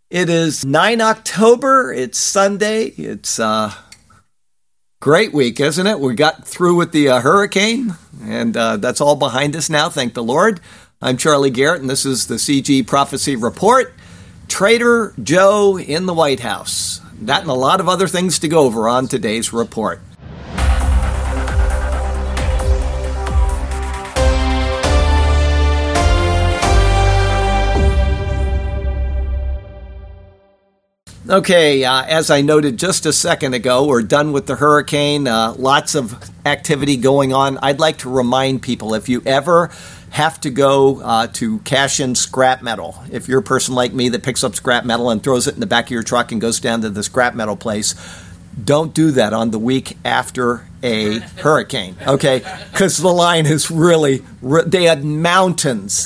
It is 9 October. It's Sunday. It's a great week, isn't it? We got through with the hurricane, and that's all behind us now, thank the Lord. I'm Charlie Garrett, and this is the CG Prophecy Report. Trader Joe in the White House. That and a lot of other things to go over on today's report. Okay, as I noted just a second ago, we're done with the hurricane. Lots of activity going on. I'd like to remind people, if you ever have to go to cash in scrap metal, if you're a person like me that picks up scrap metal and throws it in the back of your truck and goes down to the scrap metal place, don't do that on the week after a hurricane, okay? Because the line is really, they had mountains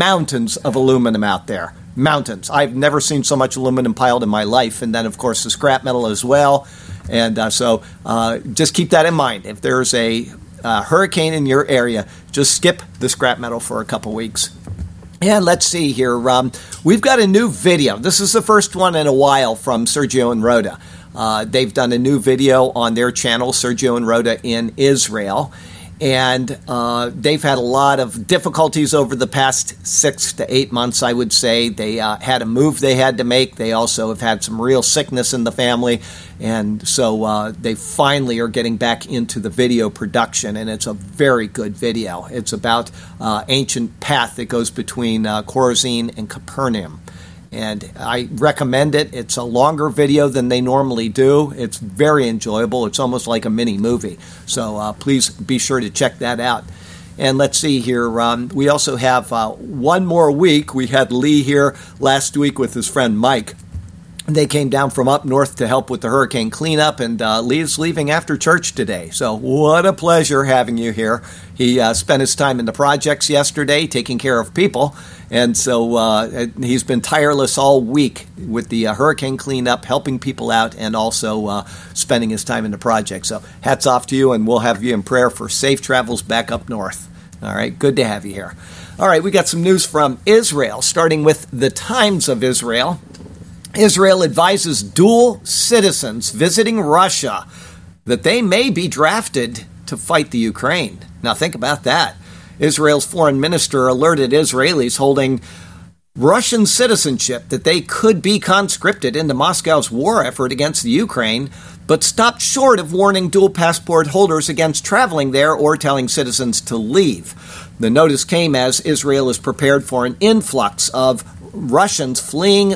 of aluminum out there. Mountains. I've never seen so much aluminum piled in my life. And then, of course, the scrap metal as well. And so just keep that in mind. If there's a hurricane in your area, just skip the scrap metal for a couple weeks. And let's see here. We've got a new video. This is the first one in a while from Sergio and Rhoda. They've done a new video on their channel, Sergio and Rhoda in Israel. And they've had a lot of difficulties over the past 6 to 8 months, I would say. They had a move they had to make. They also have had some real sickness in the family. And so they finally are getting back into the video production. And it's a very good video. It's about ancient path that goes between Chorazin and Capernaum. And I recommend it. It's a longer video than they normally do. It's very enjoyable. It's almost like a mini movie. So please be sure to check that out. And let's see here. We also have one more week. We had Lee here last week with his friend Mike. They came down from up north to help with the hurricane cleanup, and Lee's leaving after church today. So what a pleasure having you here. He spent his time in the projects yesterday taking care of people, and so he's been tireless all week with the hurricane cleanup, helping people out, and also spending his time in the project. So hats off to you, and we'll have you in prayer for safe travels back up north. All right, good to have you here. All right, we got some news from Israel, starting with the Times of Israel. Israel advises dual citizens visiting Russia that they may be drafted to fight the Ukraine. Now think about that. Israel's foreign minister alerted Israelis holding Russian citizenship that they could be conscripted into Moscow's war effort against the Ukraine, but stopped short of warning dual passport holders against traveling there or telling citizens to leave. The notice came as Israel is prepared for an influx of Russians fleeing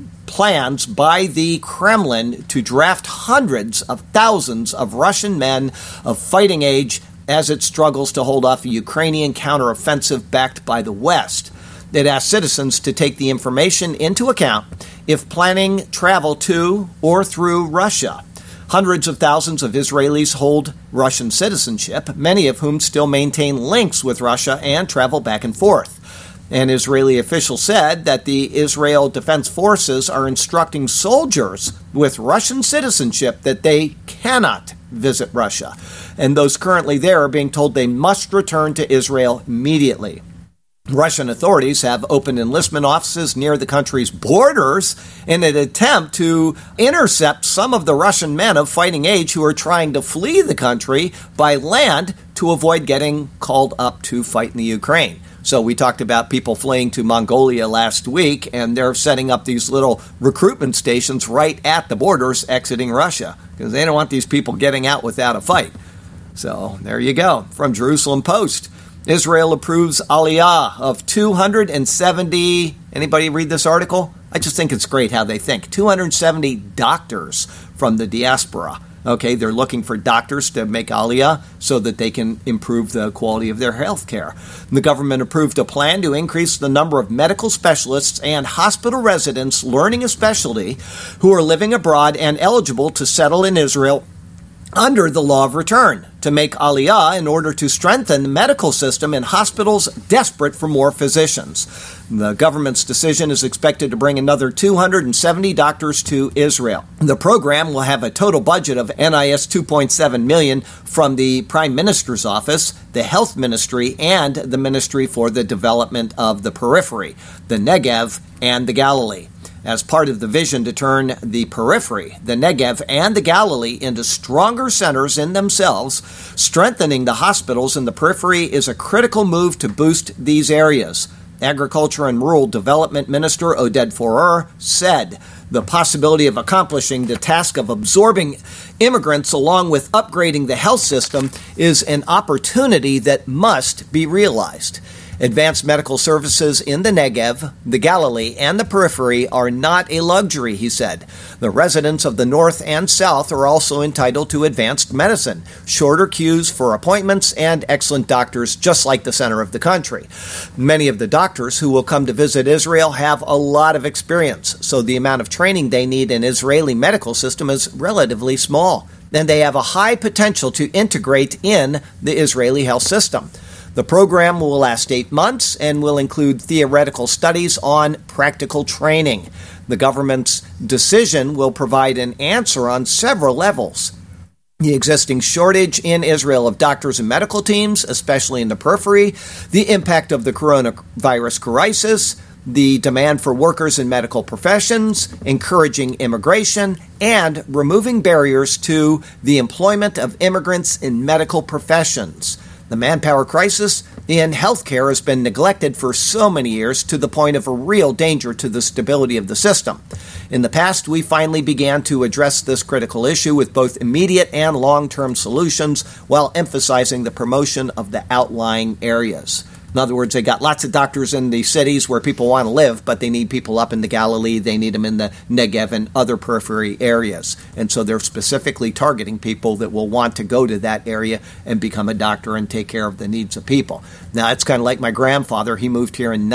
plans by the Kremlin to draft hundreds of thousands of Russian men of fighting age as it struggles to hold off a Ukrainian counteroffensive backed by the West. It asked citizens to take the information into account if planning travel to or through Russia. Hundreds of thousands of Israelis hold Russian citizenship, many of whom still maintain links with Russia and travel back and forth. An Israeli official said that the Israel Defense Forces are instructing soldiers with Russian citizenship that they cannot visit Russia. And those currently there are being told they must return to Israel immediately. Russian authorities have opened enlistment offices near the country's borders in an attempt to intercept some of the Russian men of fighting age who are trying to flee the country by land to avoid getting called up to fight in the Ukraine. So we talked about people fleeing to Mongolia last week, and they're setting up these little recruitment stations right at the borders exiting Russia because they don't want these people getting out without a fight. So there you go. From Jerusalem Post, Israel approves aliyah of 270, anybody read this article? I just think it's great how they think. 270 doctors from the diaspora. Okay, they're looking for doctors to make aliyah so that they can improve the quality of their health care. The government approved a plan to increase the number of medical specialists and hospital residents learning a specialty who are living abroad and eligible to settle in Israel under the law of return, to make aliyah in order to strengthen the medical system in hospitals desperate for more physicians. The government's decision is expected to bring another 270 doctors to Israel. The program will have a total budget of NIS $2.7 million from the Prime Minister's office, the Health Ministry, and the Ministry for the Development of the Periphery, the Negev, and the Galilee. as part of the vision to turn the periphery, the Negev, and the Galilee into stronger centers in themselves. Strengthening the hospitals in the periphery is a critical move to boost these areas. Agriculture and Rural Development Minister Oded Forer said the possibility of accomplishing the task of absorbing immigrants along with upgrading the health system is an opportunity that must be realized. Advanced medical services in the Negev, the Galilee, and the periphery are not a luxury, he said. The residents of the North and South are also entitled to advanced medicine, shorter queues for appointments, and excellent doctors just like the center of the country. Many of the doctors who will come to visit Israel have a lot of experience, so the amount of training they need in Israeli medical system is relatively small, and they have a high potential to integrate in the Israeli health system. The program will last 8 months and will include theoretical studies on practical training. The government's decision will provide an answer on several levels. The existing shortage in Israel of doctors and medical teams, especially in the periphery, the impact of the coronavirus crisis, the demand for workers in medical professions, encouraging immigration, and removing barriers to the employment of immigrants in medical professions. The manpower crisis in healthcare has been neglected for so many years to the point of a real danger to the stability of the system. In the past, we finally began to address this critical issue with both immediate and long-term solutions while emphasizing the promotion of the outlying areas. In other words, they got lots of doctors in the cities where people want to live, but they need people up in the Galilee, they need them in the Negev and other periphery areas. And so they're specifically targeting people that will want to go to that area and become a doctor and take care of the needs of people. Now, it's kind of like my grandfather. He moved here in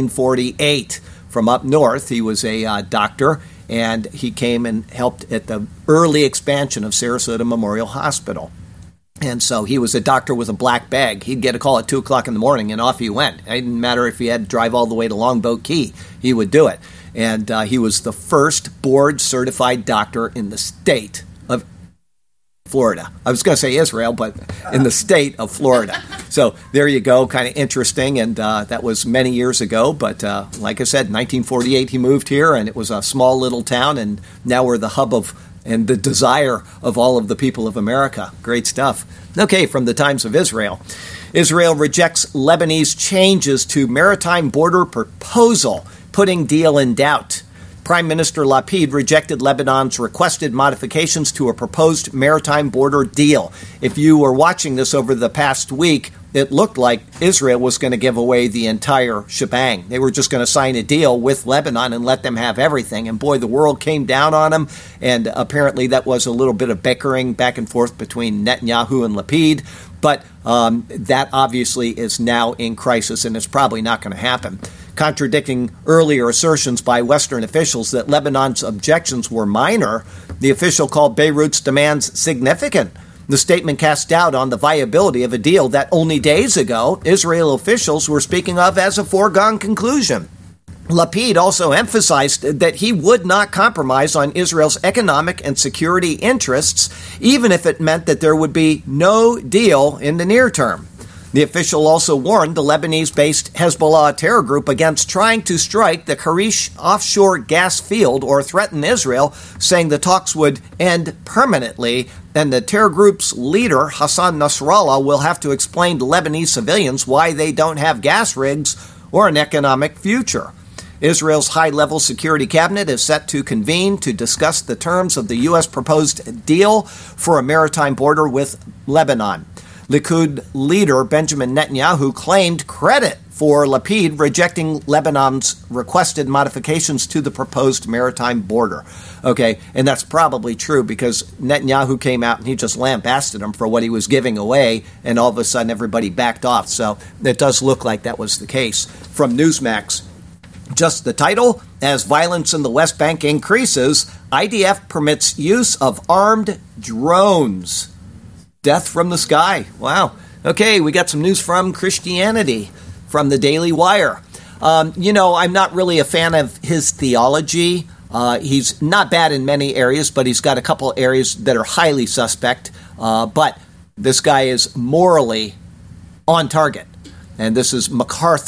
1948 from up north. He was a doctor, and he came and helped at the early expansion of Sarasota Memorial Hospital. And so he was a doctor with a black bag. He'd get a call at 2 o'clock in the morning, and off he went. It didn't matter if he had to drive all the way to Longboat Key. He would do it. And he was the first board-certified doctor in the state of Florida. I was going to say Israel, but in the state of Florida. So there you go, kind of interesting. And that was many years ago. But like I said, 1948 he moved here, and it was a small little town. And now we're the hub of and the desire of all of the people of America. Great stuff. Okay, from the Times of Israel. Israel rejects Lebanese changes to maritime border proposal, putting deal in doubt. Prime Minister Lapid rejected Lebanon's requested modifications to a proposed maritime border deal. If you were watching this over the past week, it looked like Israel was going to give away the entire shebang. They were just going to sign a deal with Lebanon and let them have everything. And boy, the world came down on them. And apparently that was a little bit of bickering back and forth between Netanyahu and Lapid. But that obviously is now in crisis, and it's probably not going to happen. Contradicting earlier assertions by Western officials that Lebanon's objections were minor, the official called Beirut's demands significant. The statement cast doubt on the viability of a deal that only days ago Israel officials were speaking of as a foregone conclusion. Lapid also emphasized that he would not compromise on Israel's economic and security interests, even if it meant that there would be no deal in the near term. The official also warned the Lebanese-based Hezbollah terror group against trying to strike the Karish offshore gas field or threaten Israel, saying the talks would end permanently, and the terror group's leader, Hassan Nasrallah, will have to explain to Lebanese civilians why they don't have gas rigs or an economic future. Israel's high-level security cabinet is set to convene to discuss the terms of the U.S. proposed deal for a maritime border with Lebanon. Likud leader Benjamin Netanyahu claimed credit for Lapid rejecting Lebanon's requested modifications to the proposed maritime border. Okay, and that's probably true because Netanyahu came out and he just lambasted him for what he was giving away, and all of a sudden everybody backed off. So it does look like that was the case. From Newsmax, just the title, as violence in the West Bank increases, IDF permits use of armed drones. Death from the sky. Wow. Okay, we got some news from Christianity, from the Daily Wire. I'm not really a fan of his theology. He's not bad in many areas, but he's got a couple areas that are highly suspect. But this guy is morally on target. And this is MacArthur.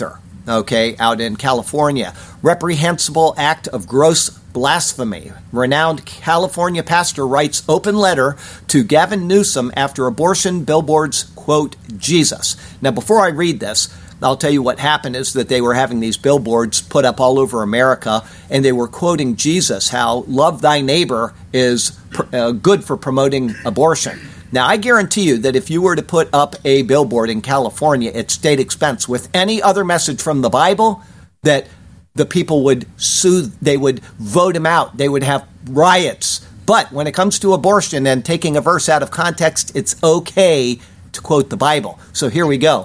okay, out in California. Reprehensible act of gross blasphemy. Renowned California pastor writes open letter to Gavin Newsom after abortion billboards quote Jesus. Now, before I read this, I'll tell you what happened is that they were having these billboards put up all over America, and they were quoting Jesus, how love thy neighbor is good for promoting abortion. Now, I guarantee you that if you were to put up a billboard in California at state expense with any other message from the Bible, that the people would sue, they would vote him out, they would have riots. But when it comes to abortion and taking a verse out of context, it's okay to quote the Bible. So here we go.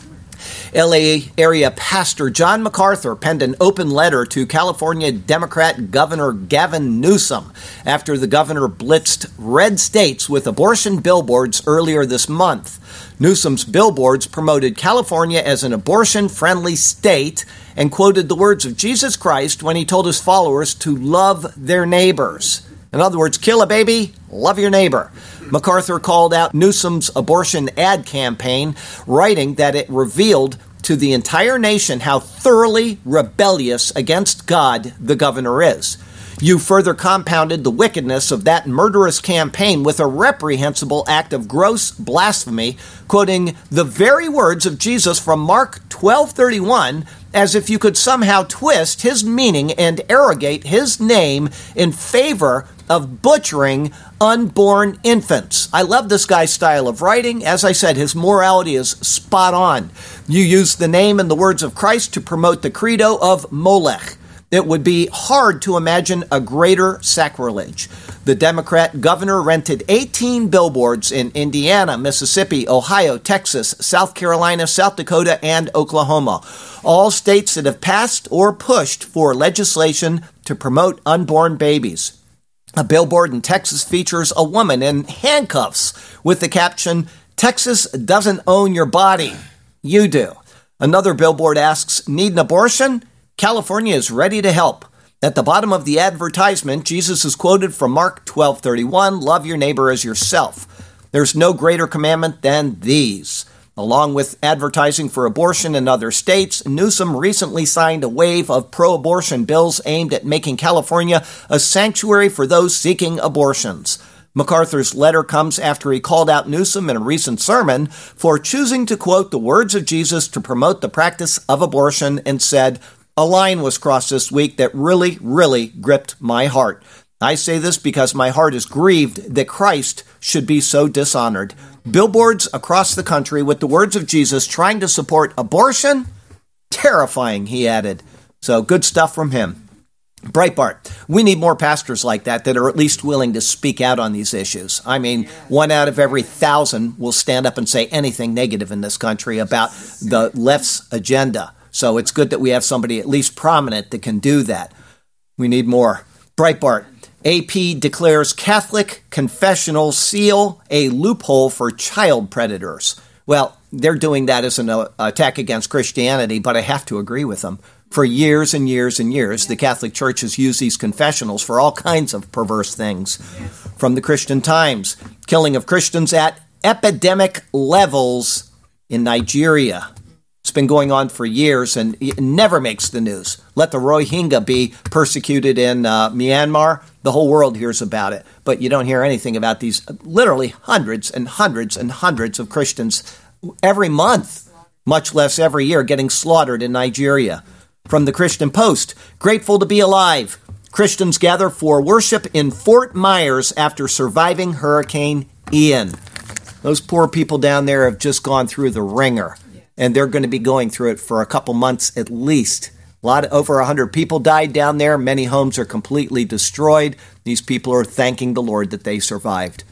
LA area pastor John MacArthur penned an open letter to California Democrat Governor Gavin Newsom after the governor blitzed red states with abortion billboards earlier this month. Newsom's billboards promoted California as an abortion-friendly state and quoted the words of Jesus Christ when he told his followers to love their neighbors. In other words, kill a baby, love your neighbor. MacArthur called out Newsom's abortion ad campaign, writing that it revealed to the entire nation how thoroughly rebellious against God the governor is. You further compounded the wickedness of that murderous campaign with a reprehensible act of gross blasphemy, quoting the very words of Jesus from Mark 12:31, as if you could somehow twist his meaning and arrogate his name in favor of butchering unborn infants. I love this guy's style of writing. As I said, his morality is spot on. You use the name and the words of Christ to promote the credo of Molech. It would be hard to imagine a greater sacrilege. The Democrat governor rented 18 billboards in Indiana, Mississippi, Ohio, Texas, South Carolina, South Dakota, and Oklahoma, all states that have passed or pushed for legislation to promote unborn babies. A billboard in Texas features a woman in handcuffs with the caption, "Texas doesn't own your body. You do." Another billboard asks, "Need an abortion? California is ready to help." At the bottom of the advertisement, Jesus is quoted from Mark 12:31, "Love your neighbor as yourself." There's no greater commandment than these. Along with advertising for abortion in other states, Newsom recently signed a wave of pro-abortion bills aimed at making California a sanctuary for those seeking abortions. MacArthur's letter comes after he called out Newsom in a recent sermon for choosing to quote the words of Jesus to promote the practice of abortion and said, "A line was crossed this week that really, really gripped my heart. I say this because my heart is grieved that Christ should be so dishonored." Billboards across the country with the words of Jesus trying to support abortion? Terrifying, he added. So good stuff from him. Breitbart, we need more pastors like that are at least willing to speak out on these issues. I mean, 1 out of every 1,000 will stand up and say anything negative in this country about the left's agenda. So it's good that we have somebody at least prominent that can do that. We need more. Breitbart, AP declares Catholic confessional seal a loophole for child predators. Well, they're doing that as an attack against Christianity, but I have to agree with them. For years and years and years, the Catholic Church has used these confessionals for all kinds of perverse things. From the Christian Times, killing of Christians at epidemic levels in Nigeria. It's been going on for years and it never makes the news. Let the Rohingya be persecuted in Myanmar. The whole world hears about it. But you don't hear anything about these literally hundreds and hundreds and hundreds of Christians every month, much less every year, getting slaughtered in Nigeria. From the Christian Post, grateful to be alive. Christians gather for worship in Fort Myers after surviving Hurricane Ian. Those poor people down there have just gone through the ringer. And they're going to be going through it for a couple months at least. Over 100 people died down there. Many homes are completely destroyed. These people are thanking the Lord that they survived.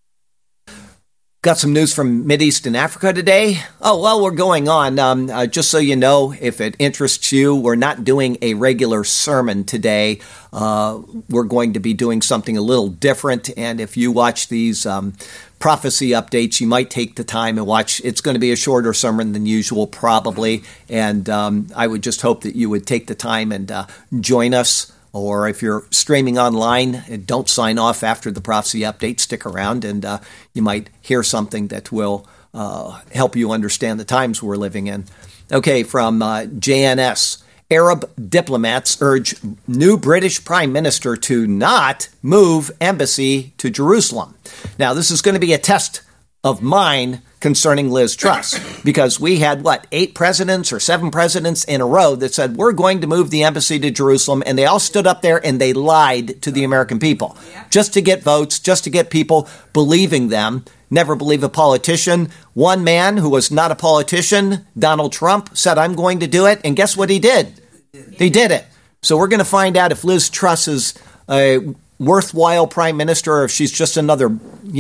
Got some news from Mideast and Africa today. Oh, well, we're going on. Just so you know, if it interests you, we're not doing a regular sermon today. We're going to be doing something a little different. And if you watch these prophecy updates, you might take the time and watch. It's going to be a shorter sermon than usual, probably. And I would just hope that you would take the time and join us. Or if you're streaming online, don't sign off after the prophecy update. Stick around and you might hear something that will help you understand the times we're living in. Okay, from JNS. Arab diplomats urge new British Prime Minister to not move embassy to Jerusalem. Now, this is going to be a test of mine concerning Liz Truss, because we had, 8 presidents or 7 presidents in a row that said, we're going to move the embassy to Jerusalem, and they all stood up there and they lied to the American people just to get votes, just to get people believing them. Never believe a politician. One man who was not a politician, Donald Trump, said, I'm going to do it, and guess what he did? He did it. So we're going to find out if Liz Truss is a worthwhile prime minister or if she's just another,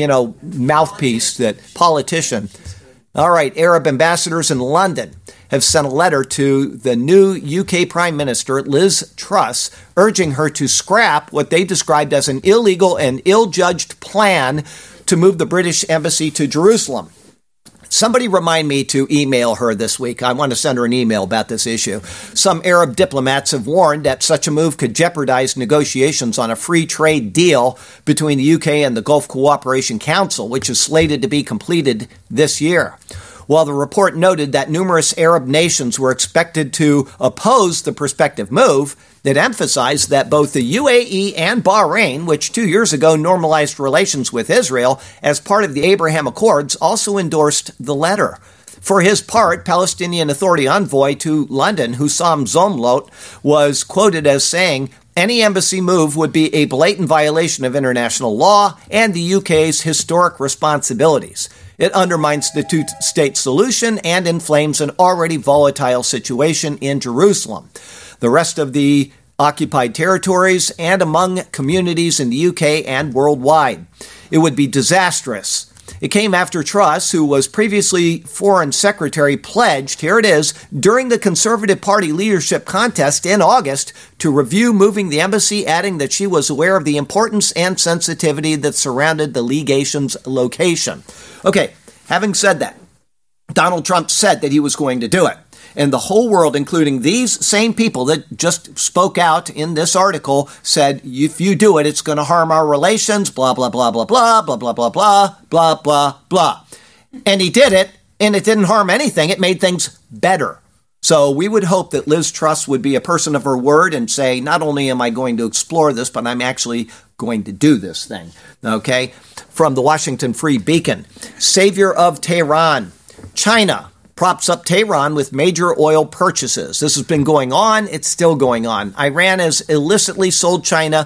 mouthpiece, that politician. All right, Arab ambassadors in London have sent a letter to the new UK Prime Minister, Liz Truss, urging her to scrap what they described as an illegal and ill-judged plan to move the British embassy to Jerusalem. Somebody remind me to email her this week. I want to send her an email about this issue. Some Arab diplomats have warned that such a move could jeopardize negotiations on a free trade deal between the UK and the Gulf Cooperation Council, which is slated to be completed this year. While the report noted that numerous Arab nations were expected to oppose the prospective move, it emphasized that both the UAE and Bahrain, which 2 years ago normalized relations with Israel as part of the Abraham Accords, also endorsed the letter. For his part, Palestinian Authority envoy to London, Hussam Zomlot, was quoted as saying, any embassy move would be a blatant violation of international law and the UK's historic responsibilities. It undermines the two-state solution and inflames an already volatile situation in Jerusalem, the rest of the occupied territories, and among communities in the UK and worldwide. It would be disastrous. It came after Truss, who was previously Foreign Secretary, pledged, here it is, during the Conservative Party leadership contest in August to review moving the embassy, adding that she was aware of the importance and sensitivity that surrounded the legation's location. Okay, having said that, Donald Trump said that he was going to do it. And the whole world, including these same people that just spoke out in this article, said, if you do it, it's going to harm our relations, blah, blah, blah, blah, blah, blah, blah, blah, blah, blah, blah, blah. And he did it, and it didn't harm anything. It made things better. So we would hope that Liz Truss would be a person of her word and say, not only am I going to explore this, but I'm actually going to do this thing. Okay? From the Washington Free Beacon, savior of Tehran, China props up Tehran with major oil purchases. This has been going on. It's still going on. Iran has illicitly sold China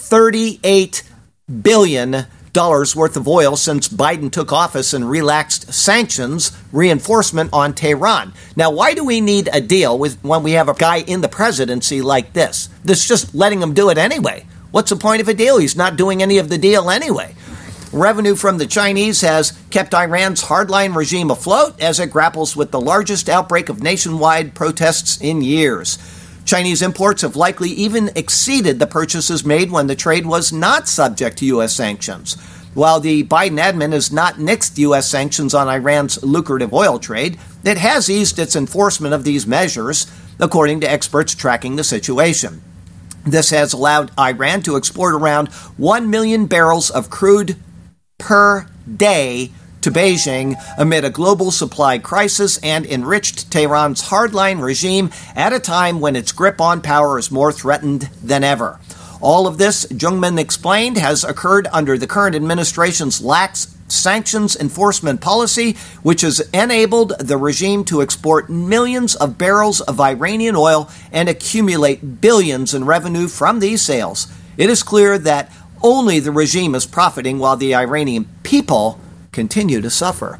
$38 billion worth of oil since Biden took office and relaxed sanctions reinforcement on Tehran. Now, why do we need a deal when we have a guy in the presidency like this? This is just letting him do it anyway. What's the point of a deal? He's not doing any of the deal anyway. Revenue from the Chinese has kept Iran's hardline regime afloat as it grapples with the largest outbreak of nationwide protests in years. Chinese imports have likely even exceeded the purchases made when the trade was not subject to U.S. sanctions. While the Biden admin has not nixed U.S. sanctions on Iran's lucrative oil trade, it has eased its enforcement of these measures, according to experts tracking the situation. This has allowed Iran to export around 1 million barrels of crude per day to Beijing amid a global supply crisis and enriched Tehran's hardline regime at a time when its grip on power is more threatened than ever. All of this, Jungmann explained, has occurred under the current administration's lax sanctions enforcement policy, which has enabled the regime to export millions of barrels of Iranian oil and accumulate billions in revenue from these sales. It is clear that only the regime is profiting while the Iranian people continue to suffer.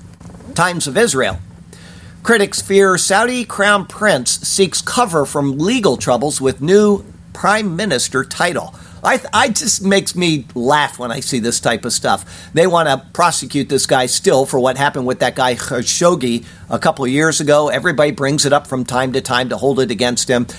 Times of Israel. Critics fear Saudi Crown Prince seeks cover from legal troubles with new Prime Minister title. I just makes me laugh when I see this type of stuff. They want to prosecute this guy still for what happened with that guy Khashoggi a couple of years ago. Everybody brings it up from time to time to hold it against him.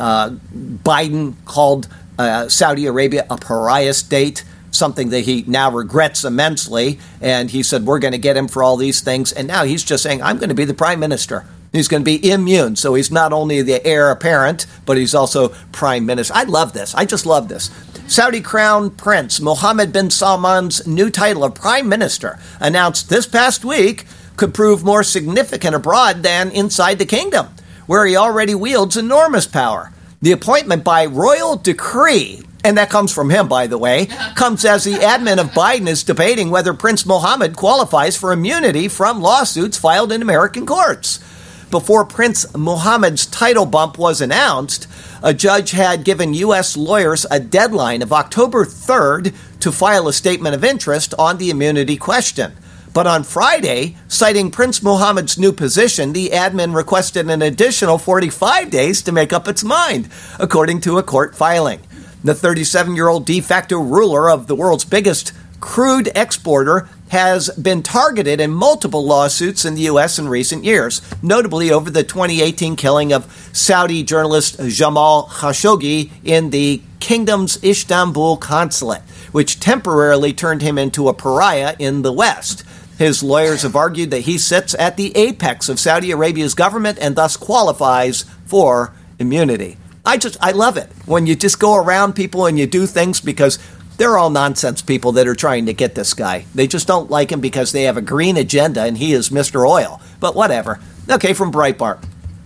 Biden called Saudi Arabia a pariah state, something that he now regrets immensely. And he said, we're going to get him for all these things. And now he's just saying, I'm going to be the prime minister. He's going to be immune. So he's not only the heir apparent, but he's also prime minister. I love this. I just love this. Saudi Crown Prince Mohammed bin Salman's new title of prime minister announced this past week could prove more significant abroad than inside the kingdom, where he already wields enormous power. The appointment by royal decree, and that comes from him, by the way, comes as the admin of Biden is debating whether Prince Mohammed qualifies for immunity from lawsuits filed in American courts. Before Prince Mohammed's title bump was announced, a judge had given U.S. lawyers a deadline of October 3rd to file a statement of interest on the immunity question. But on Friday, citing Prince Mohammed's new position, the admin requested an additional 45 days to make up its mind, according to a court filing. The 37-year-old de facto ruler of the world's biggest crude exporter has been targeted in multiple lawsuits in the U.S. in recent years, notably over the 2018 killing of Saudi journalist Jamal Khashoggi in the kingdom's Istanbul consulate, which temporarily turned him into a pariah in the West. His lawyers have argued that he sits at the apex of Saudi Arabia's government and thus qualifies for immunity. I love it when you just go around people and you do things because they're all nonsense people that are trying to get this guy. They just don't like him because they have a green agenda and he is Mr. Oil. But whatever. Okay, from Breitbart.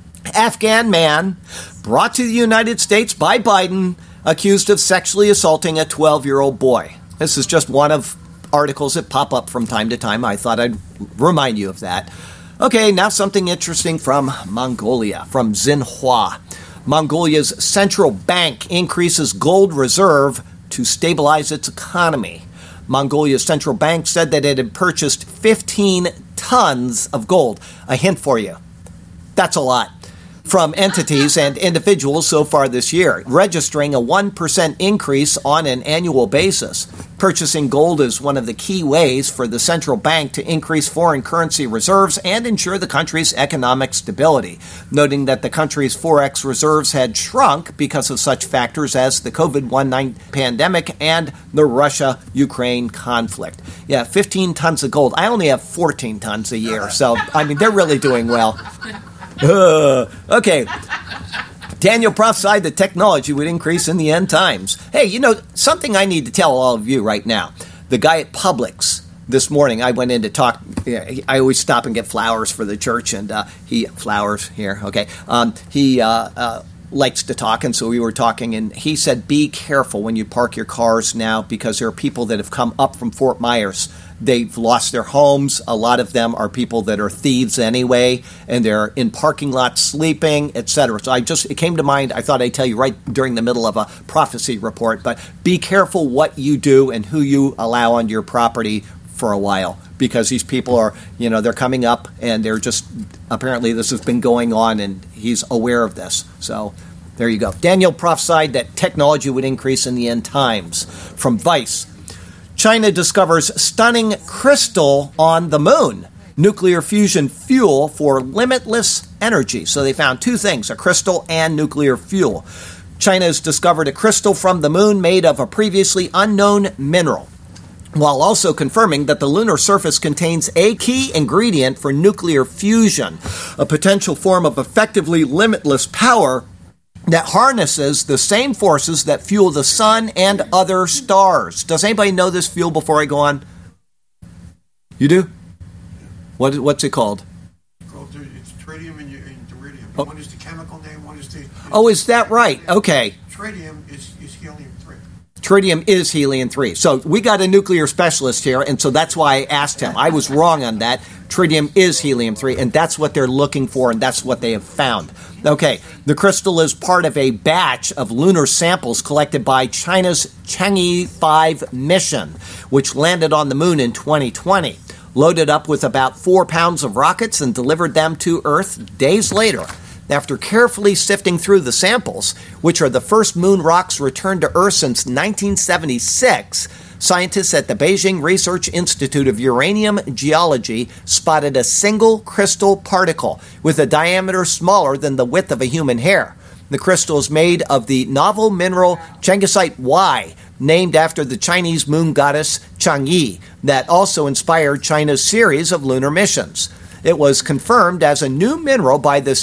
Afghan man brought to the United States by Biden accused of sexually assaulting a 12-year-old boy. This is just one of articles that pop up from time to time. I thought I'd remind you of that. Okay, now something interesting from Mongolia, from Xinhua. Mongolia's central bank increases gold reserve to stabilize its economy. Mongolia's central bank said that it had purchased 15 tons of gold. A hint for you. That's a lot. From entities and individuals so far this year, registering a 1% increase on an annual basis. Purchasing gold is one of the key ways for the central bank to increase foreign currency reserves and ensure the country's economic stability, noting that the country's forex reserves had shrunk because of such factors as the COVID-19 pandemic and the Russia-Ukraine conflict. Yeah, 15 tons of gold. I only have 14 tons a year, so, they're really doing well. Okay. Daniel prophesied that technology would increase in the end times. Hey, something I need to tell all of you right now. The guy at Publix this morning, I went in to talk. I always stop and get flowers for the church, and flowers here, okay. He likes to talk, and so we were talking, and he said, be careful when you park your cars now because there are people that have come up from Fort Myers. They've lost their homes. A lot of them are people that are thieves anyway, and they're in parking lots sleeping, etc. So it came to mind. I thought I'd tell you right during the middle of a prophecy report, but be careful what you do and who you allow onto your property for a while, because these people are, they're coming up and they're just, apparently this has been going on and he's aware of this. So there you go. Daniel prophesied that technology would increase in the end times. From Vice. China discovers stunning crystal on the moon. Nuclear fusion fuel for limitless energy. So they found two things, a crystal and nuclear fuel. China has discovered a crystal from the moon made of a previously unknown mineral, while also confirming that the lunar surface contains a key ingredient for nuclear fusion, a potential form of effectively limitless power that harnesses the same forces that fuel the sun and other stars. Does anybody know this fuel before I go on? You do? What's it called? It's tritium and deuterium. Oh. One is the chemical name, one is the... Oh, is that right? Okay. Tritium is helium-3. Tritium is helium-3. So we got a nuclear specialist here, and so that's why I asked him. I was wrong on that. Tritium is helium-3, and that's what they're looking for, and that's what they have found. Okay, the crystal is part of a batch of lunar samples collected by China's Chang'e 5 mission, which landed on the moon in 2020, loaded up with about 4 pounds of rockets and delivered them to Earth days later. After carefully sifting through the samples, which are the first moon rocks returned to Earth since 1976, scientists at the Beijing Research Institute of Uranium Geology spotted a single crystal particle with a diameter smaller than the width of a human hair. The crystal is made of the novel mineral Chang'e Y, named after the Chinese moon goddess Chang'e, that also inspired China's series of lunar missions. It was confirmed as a new mineral by the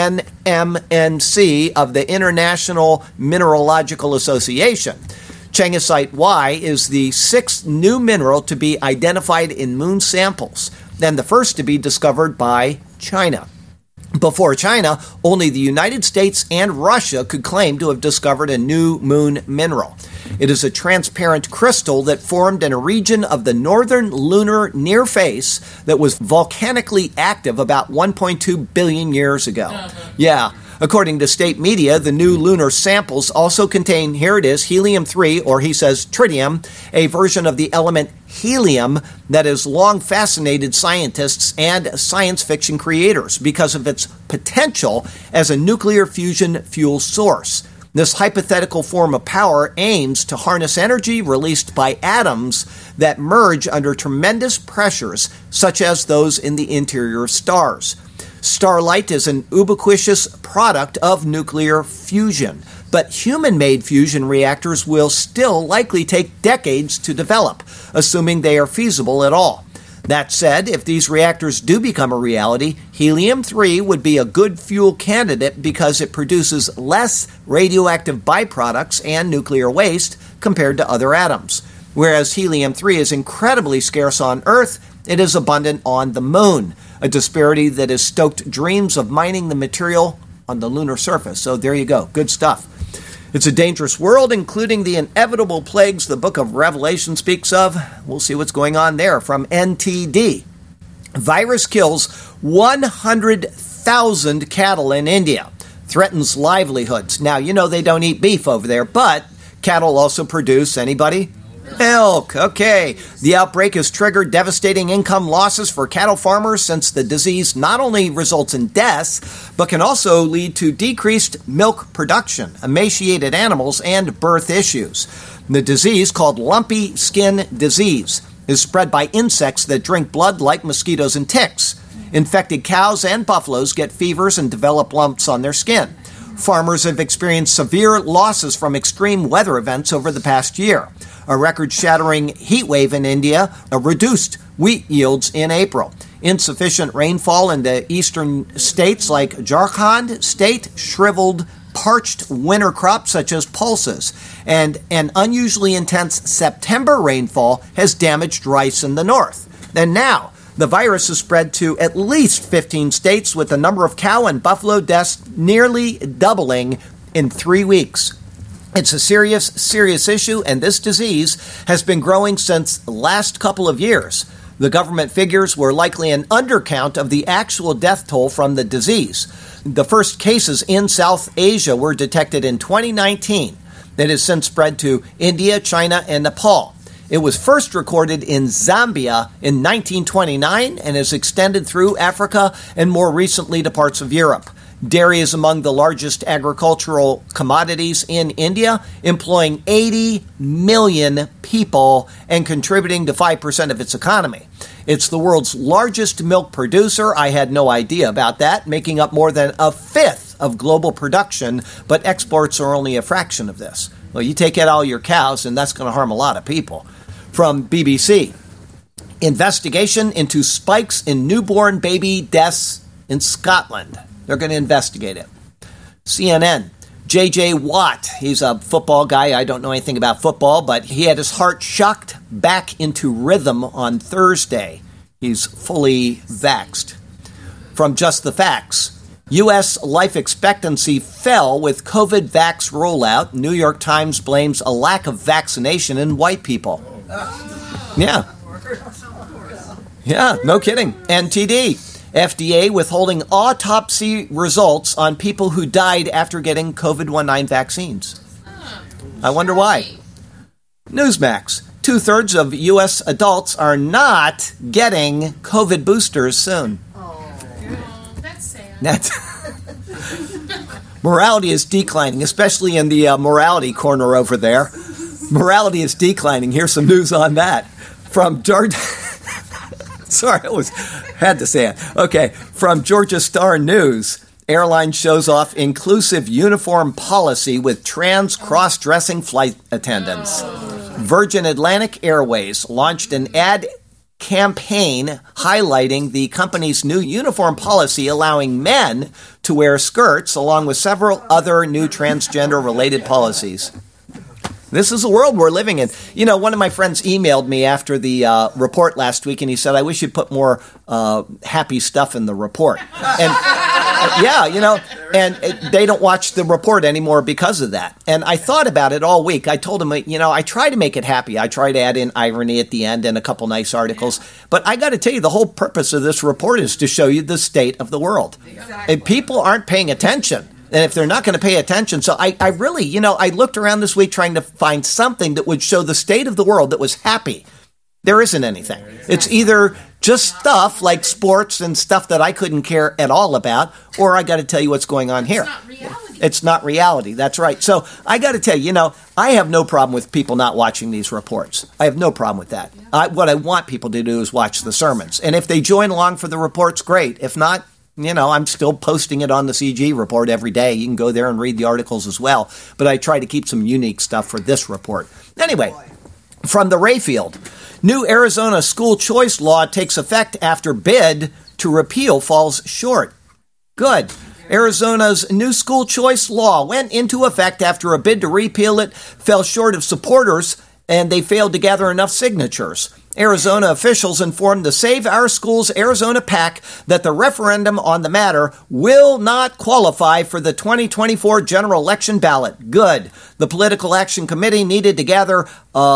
CNMNC of the International Mineralogical Association. Chang'e Y is the 6th new mineral to be identified in moon samples. and the first to be discovered by China. Before China, only the United States and Russia could claim to have discovered a new moon mineral. It is a transparent crystal that formed in a region of the northern lunar near face that was volcanically active about 1.2 billion years ago. Yeah. According to state media, the new lunar samples also contain, here it is, helium-3, or he says tritium, a version of the element helium that has long fascinated scientists and science fiction creators because of its potential as a nuclear fusion fuel source. This hypothetical form of power aims to harness energy released by atoms that merge under tremendous pressures, such as those in the interior of stars. Starlight is an ubiquitous product of nuclear fusion, but human-made fusion reactors will still likely take decades to develop, assuming they are feasible at all. That said, if these reactors do become a reality, helium-3 would be a good fuel candidate because it produces less radioactive byproducts and nuclear waste compared to other atoms. Whereas helium-3 is incredibly scarce on Earth, it is abundant on the Moon, a disparity that has stoked dreams of mining the material on the lunar surface. So there you go. Good stuff. It's a dangerous world, including the inevitable plagues the book of Revelation speaks of. We'll see what's going on there from NTD. Virus kills 100,000 cattle in India. Threatens livelihoods. Now, you know they don't eat beef over there, but cattle also produce, anybody? Milk. Okay. The outbreak has triggered devastating income losses for cattle farmers since the disease not only results in deaths, but can also lead to decreased milk production, emaciated animals, and birth issues. The disease, called lumpy skin disease, is spread by insects that drink blood like mosquitoes and ticks. Infected cows and buffaloes get fevers and develop lumps on their skin. Farmers have experienced severe losses from extreme weather events over the past year. A record-shattering heat wave in India reduced wheat yields in April. Insufficient rainfall in the eastern states like Jharkhand state shriveled parched winter crops such as pulses, and an unusually intense September rainfall has damaged rice in the north. And now, the virus has spread to at least 15 states, with the number of cow and buffalo deaths nearly doubling in 3 weeks. It's a serious issue, and this disease has been growing since the last couple of years. The government figures were likely an undercount of the actual death toll from the disease. The first cases in South Asia were detected in 2019. That has since spread to India, China, and Nepal. It was first recorded in Zambia in 1929 and has extended through Africa and more recently to parts of Europe. Dairy is among the largest agricultural commodities in India, employing 80 million people and contributing to 5% of its economy. It's the world's largest milk producer. I had no idea about that, making up more than a fifth of global production, but exports are only a fraction of this. Well, you take out all your cows, and that's going to harm a lot of people. From BBC, investigation into spikes in newborn baby deaths in Scotland. They're going to investigate it. CNN, J.J. Watt, he's a football guy. I don't know anything about football, but he had his heart shocked back into rhythm on Thursday. He's fully vaxxed. From Just the Facts, U.S. life expectancy fell with COVID vax rollout. New York Times blames a lack of vaccination in white people. Yeah. Yeah, no kidding. NTD. FDA withholding autopsy results on people who died after getting COVID-19 vaccines. I wonder why. Newsmax. 2/3 of U.S. adults are not getting COVID boosters soon. Oh, that's sad. Morality is declining, especially in the morality corner over there. Morality is declining. Here's some news on that. From Georgia... Sorry, I had to say it. Okay, from Georgia Star News, airline shows off inclusive uniform policy with trans cross-dressing flight attendants. Virgin Atlantic Airways launched an ad campaign highlighting the company's new uniform policy allowing men to wear skirts, along with several other new transgender-related policies. This is the world we're living in. You know, one of my friends emailed me after the report last week, and he said, I wish you'd put more happy stuff in the report. And yeah, you know, and they don't watch the report anymore because of that. And I thought about it all week. I told him, you know, I try to make it happy. I try to add in irony at the end and a couple nice articles. But I got to tell you, the whole purpose of this report is to show you the state of the world. Exactly. And people aren't paying attention. And if they're not going to pay attention, so I really, you know, I looked around this week trying to find something that would show the state of the world that was happy. There isn't anything. It's either just stuff like sports and stuff that I couldn't care at all about, or I got to tell you what's going on here. It's not reality. It's not reality. That's right. So I got to tell you, you know, I have no problem with people not watching these reports. I have no problem with that. What I want people to do is watch the sermons. And if they join along for the reports, great. If not, you know, I'm still posting it on the CG report every day. You can go there and read the articles as well. But I try to keep some unique stuff for this report. Anyway, from the Rayfield, new Arizona school choice law takes effect after bid to repeal falls short. Good. Arizona's new school choice law went into effect after a bid to repeal it fell short of supporters, and they failed to gather enough signatures. Arizona officials informed the Save Our Schools Arizona PAC that the referendum on the matter will not qualify for the 2024 general election ballot. Good. The Political Action Committee needed to gather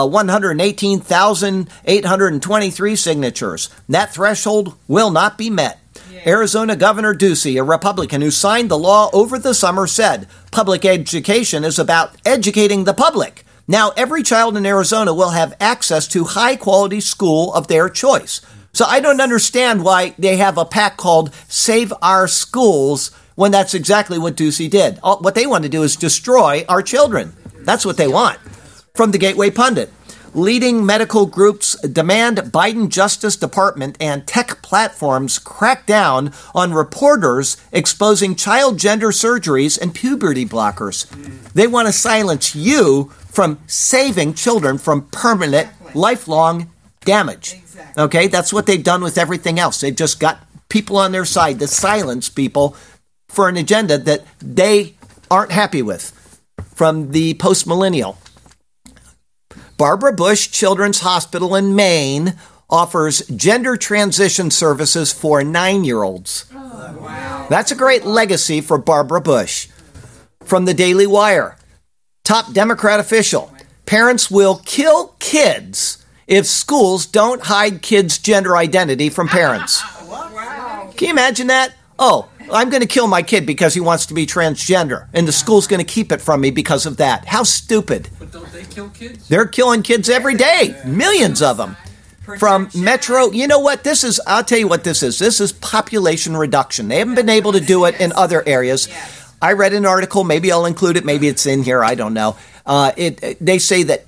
118,823 signatures. That threshold will not be met. Arizona Governor Ducey, a Republican who signed the law over the summer, said, "Public education is about educating the public. Now, every child in Arizona will have access to high-quality school of their choice." So I don't understand why they have a PAC called Save Our Schools when that's exactly what Ducey did. What they want to do is destroy our children. That's what they want. From the Gateway Pundit, leading medical groups demand Biden Justice Department and tech platforms crack down on reporters exposing child gender surgeries and puberty blockers. They want to silence you from saving children from permanent, lifelong damage. Okay, that's what they've done with everything else. They've just got people on their side to silence people for an agenda that they aren't happy with. From the Post-Millennial, Barbara Bush Children's Hospital in Maine offers gender transition services for 9-year-olds. Oh, wow. That's a great legacy for Barbara Bush. From the Daily Wire, top Democrat official, parents will kill kids if schools don't hide kids' gender identity from parents. Wow. Can you imagine that? Oh, I'm going to kill my kid because he wants to be transgender, and the school's going to keep it from me because of that. How stupid. But don't they kill kids? They're killing kids every day. Millions of them. From Metro, you know what this is? I'll tell you what this is. This is population reduction. They haven't been able to do it in other areas. I read an article, maybe I'll include it, maybe it's in here, I don't know. They say that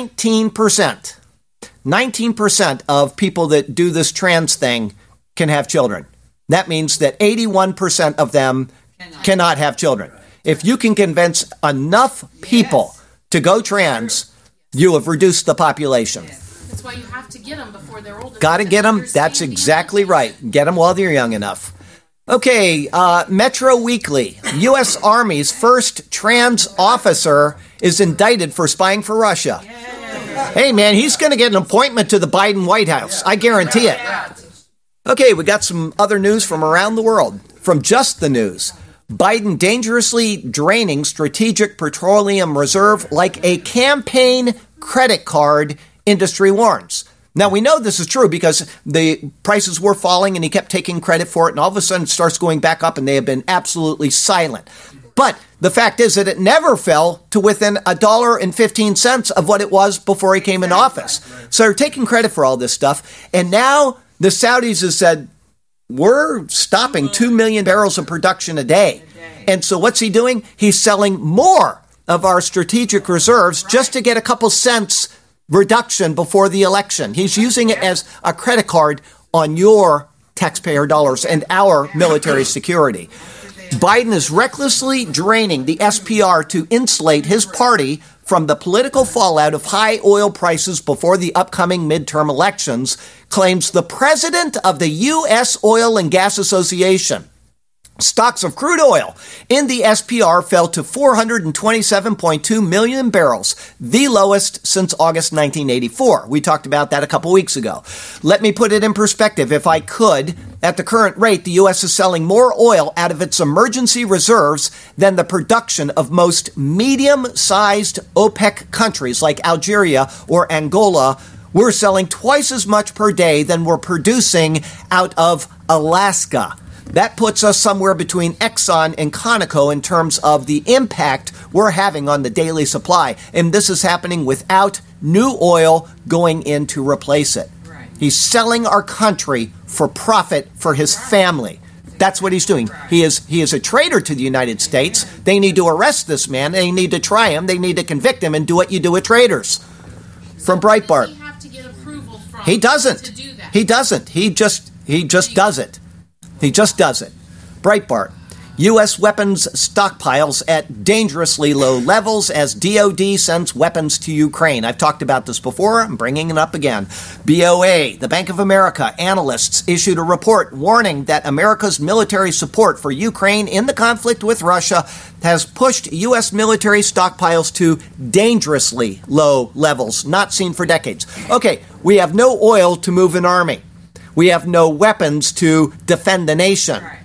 19% of people that do this trans thing can have children. That means that 81% of them cannot have children. If you can convince enough people to go trans, you have reduced the population. That's why you have to get them before they're old enough. Got to get them. That's exactly right. Get them while they're young enough. Okay, Metro Weekly. U.S. Army's first trans officer is indicted for spying for Russia. Hey, man, he's going to get an appointment to the Biden White House. I guarantee it. Okay, we got some other news from around the world. From Just the News, Biden dangerously draining strategic petroleum reserve like a campaign credit card, industry warns. Now, we know this is true because the prices were falling and he kept taking credit for it, and all of a sudden it starts going back up, and they have been absolutely silent. But the fact is that it never fell to within $1.15 of what it was before he came in office. So they're taking credit for all this stuff, and now the Saudis have said, we're stopping 2 million barrels of production a day. And so what's he doing? He's selling more of our strategic reserves just to get a couple cents reduction before the election. He's using it as a credit card on your taxpayer dollars and our military security. Biden is recklessly draining the SPR to insulate his party from the political fallout of high oil prices before the upcoming midterm elections, claims the president of the U.S. Oil and Gas Association. Stocks of crude oil in the SPR fell to 427.2 million barrels, the lowest since August 1984. We talked about that a couple weeks ago. Let me put it in perspective, if I could. At the current rate, the U.S. is selling more oil out of its emergency reserves than the production of most medium-sized OPEC countries like Algeria or Angola. We're selling twice as much per day than we're producing out of Alaska. That puts us somewhere between Exxon and Conoco in terms of the impact we're having on the daily supply. And this is happening without new oil going in to replace it. Right. He's selling our country for profit for his family. That's what he's doing. He is a traitor to the United States. They need to arrest this man. They need to try him. They need to convict him and do what you do with traitors. From Breitbart. Does he have to get approval from He doesn't. to do that? He doesn't. He just does it. He just does it. Breitbart. U.S. weapons stockpiles at dangerously low levels as DoD sends weapons to Ukraine. I've talked about this before. I'm bringing it up again. BOA, the Bank of America, analysts issued a report warning that America's military support for Ukraine in the conflict with Russia has pushed U.S. military stockpiles to dangerously low levels, not seen for decades. Okay, we have no oil to move an army. We have no weapons to defend the nation. Right.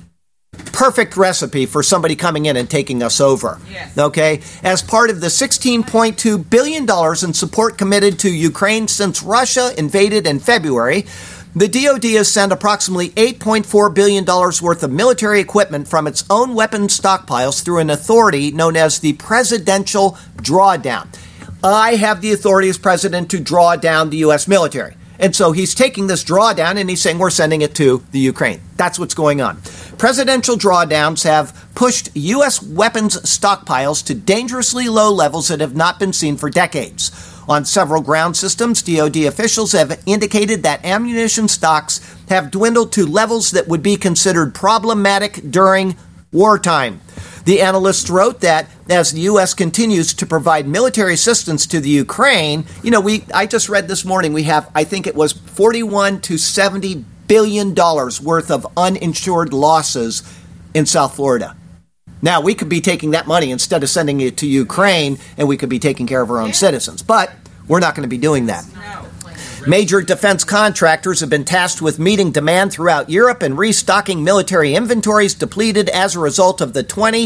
Perfect recipe for somebody coming in and taking us over. Yes. Okay? As part of the $16.2 billion in support committed to Ukraine since Russia invaded in February, the DoD has sent approximately $8.4 billion worth of military equipment from its own weapons stockpiles through an authority known as the Presidential Drawdown. I have the authority as president to draw down the U.S. military. And so he's taking this drawdown and he's saying we're sending it to the Ukraine. That's what's going on. Presidential drawdowns have pushed U.S. weapons stockpiles to dangerously low levels that have not been seen for decades. On several ground systems, DoD officials have indicated that ammunition stocks have dwindled to levels that would be considered problematic during wartime. The analysts wrote that as the U.S. continues to provide military assistance to the Ukraine, I just read this morning we have, I think it was $41 to $70 billion worth of uninsured losses in South Florida. Now, we could be taking that money instead of sending it to Ukraine, and we could be taking care of our own citizens. But we're not going to be doing that. No. Major defense contractors have been tasked with meeting demand throughout Europe and restocking military inventories depleted as a result of the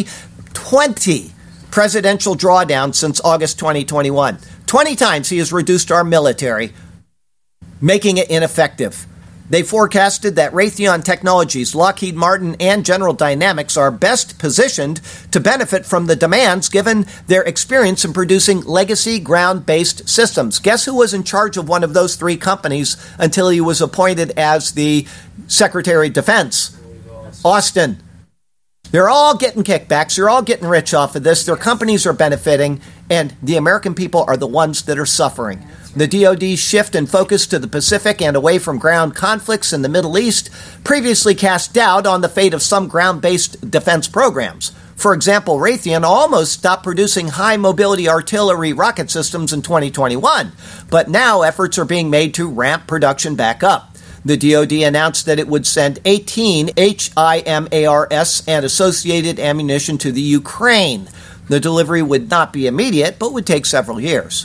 2020 presidential drawdown since August 2021. 20 times he has reduced our military, making it ineffective. They forecasted that Raytheon Technologies, Lockheed Martin, and General Dynamics are best positioned to benefit from the demands given their experience in producing legacy ground-based systems. Guess who was in charge of one of those three companies until he was appointed as the Secretary of Defense? Austin. They're all getting kickbacks. They're all getting rich off of this. Their companies are benefiting, and the American people are the ones that are suffering. The DoD's shift in focus to the Pacific and away from ground conflicts in the Middle East previously cast doubt on the fate of some ground-based defense programs. For example, Raytheon almost stopped producing high-mobility artillery rocket systems in 2021, but now efforts are being made to ramp production back up. The DoD announced that it would send 18 HIMARS and associated ammunition to the Ukraine. The delivery would not be immediate, but would take several years.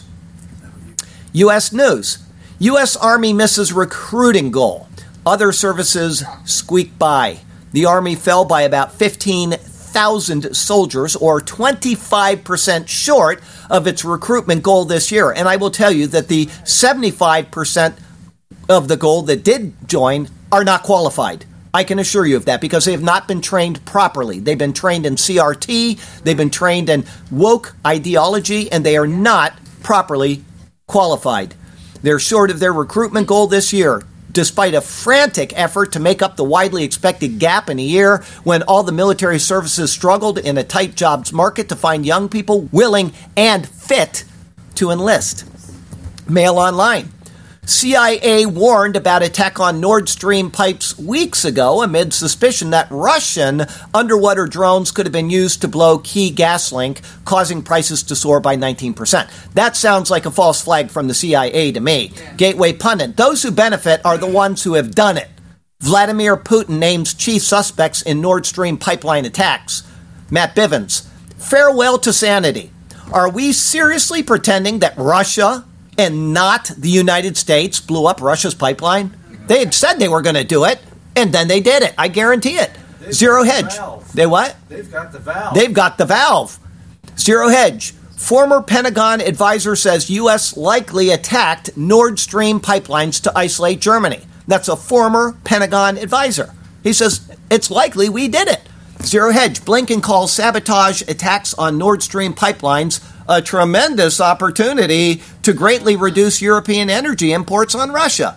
U.S. News. U.S. Army misses recruiting goal. Other services squeak by. The Army fell by about 15,000 soldiers, or 25% short of its recruitment goal this year. And I will tell you that the 75% of the goal that did join are not qualified. I can assure you of that because they have not been trained properly. They've been trained in CRT, they've been trained in woke ideology, and they are not properly qualified. They're short of their recruitment goal this year, despite a frantic effort to make up the widely expected gap in a year when all the military services struggled in a tight jobs market to find young people willing and fit to enlist. Mail Online. CIA warned about attack on Nord Stream pipes weeks ago amid suspicion that Russian underwater drones could have been used to blow key gas link, causing prices to soar by 19%. That sounds like a false flag from the CIA to me. Yeah. Gateway pundit. Those who benefit are the ones who have done it. Vladimir Putin names chief suspects in Nord Stream pipeline attacks. Matt Bivens, farewell to sanity. Are we seriously pretending that Russia and not the United States blew up Russia's pipeline? They had said they were going to do it, and then they did it. I guarantee it. Zero hedge. They what? They've got the valve. They've got the valve. Zero hedge. Former Pentagon advisor says U.S. likely attacked Nord Stream pipelines to isolate Germany. That's a former Pentagon advisor. He says it's likely we did it. Zero hedge. Blinken calls sabotage attacks on Nord Stream pipelines a tremendous opportunity to greatly reduce European energy imports on Russia.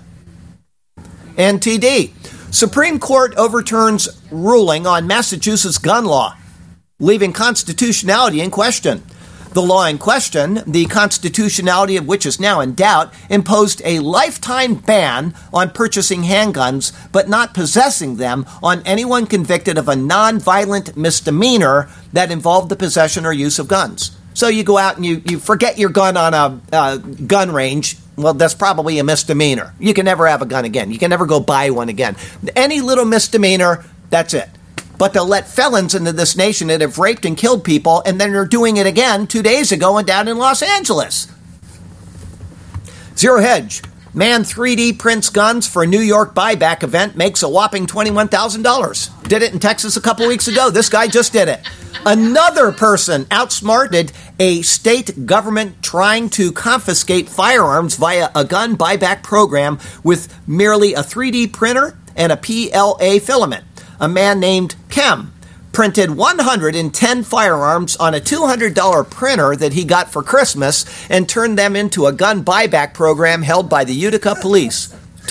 NTD. Supreme Court overturns ruling on Massachusetts gun law, leaving constitutionality in question. The law in question, the constitutionality of which is now in doubt, imposed a lifetime ban on purchasing handguns, but not possessing them on anyone convicted of a non-violent misdemeanor that involved the possession or use of guns. So you go out and you forget your gun on a gun range. Well, that's probably a misdemeanor. You can never have a gun again. You can never go buy one again. Any little misdemeanor, that's it. But they'll let felons into this nation that have raped and killed people, and then they're doing it again 2 days ago and down in Los Angeles. Zero hedge. Man 3D prints guns for a New York buyback event, makes a whopping $21,000. Did it in Texas a couple weeks ago. This guy just did it. Another person outsmarted a state government trying to confiscate firearms via a gun buyback program with merely a 3D printer and a PLA filament. A man named Kem printed 110 firearms on a $200 printer that he got for Christmas and turned them into a gun buyback program held by the Utica police.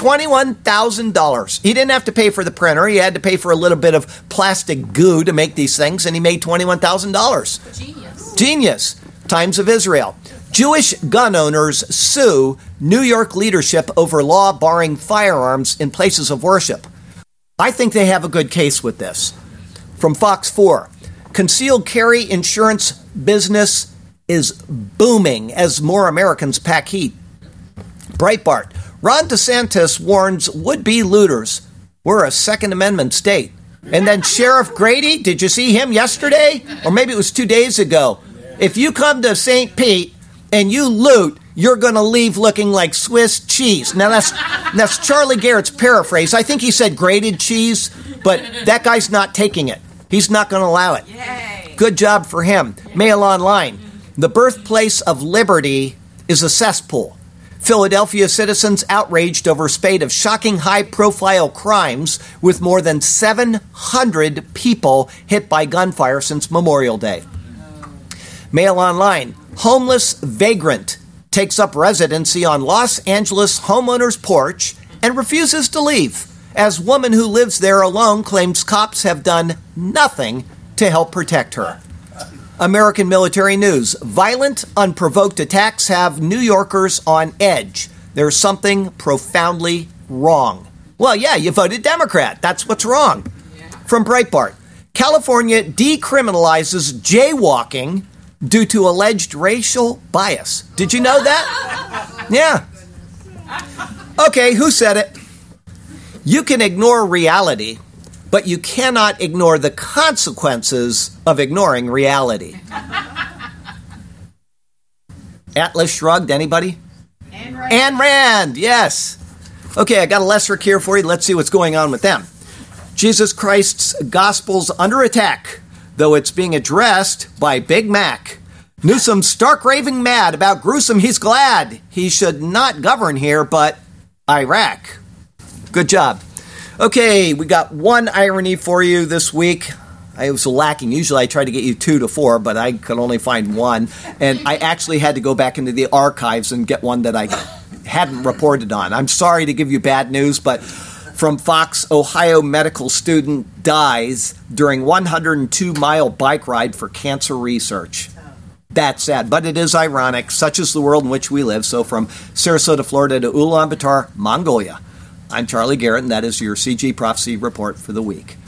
$21,000. He didn't have to pay for the printer. He had to pay for a little bit of plastic goo to make these things, and he made $21,000. Genius. Times of Israel. Jewish gun owners sue New York leadership over law barring firearms in places of worship. I think they have a good case with this. From Fox 4, concealed carry insurance business is booming as more Americans pack heat. Breitbart, Ron DeSantis warns would-be looters, we're a Second Amendment state. And then Sheriff Grady, did you see him yesterday? Or maybe it was 2 days ago. If you come to St. Pete and you loot, you're going to leave looking like Swiss cheese. Now, that's Charlie Garrett's paraphrase. I think he said grated cheese, but that guy's not taking it. He's not going to allow it. Yay. Good job for him. Mail Online. The birthplace of liberty is a cesspool. Philadelphia citizens outraged over a spate of shocking high-profile crimes with more than 700 people hit by gunfire since Memorial Day. Mail Online. Homeless vagrant takes up residency on Los Angeles homeowner's porch and refuses to leave, as woman who lives there alone claims cops have done nothing to help protect her. American Military News. Violent, unprovoked attacks have New Yorkers on edge. There's something profoundly wrong. Well, yeah, you voted Democrat. That's what's wrong. From Breitbart. California decriminalizes jaywalking due to alleged racial bias. Did you know that? Yeah. Okay, who said it? You can ignore reality, but you cannot ignore the consequences of ignoring reality. Atlas Shrugged, anybody? Ayn Rand, yes. Okay, I got a lesser here for you. Let's see what's going on with them. Jesus Christ's gospel's under attack, though it's being addressed by Big Mac. Newsom's stark raving mad about gruesome. He's glad he should not govern here, but Iraq. Good job. Okay, we got one irony for you this week. I was lacking. Usually I try to get you 2 to 4, but I could only find one. And I actually had to go back into the archives and get one that I hadn't reported on. I'm sorry to give you bad news, but from Fox, Ohio medical student dies during 102-mile bike ride for cancer research. That's sad, but it is ironic. Such is the world in which we live. So from Sarasota, Florida to Ulaanbaatar, Mongolia, I'm Charlie Garrett, and that is your CG Prophecy Report for the week.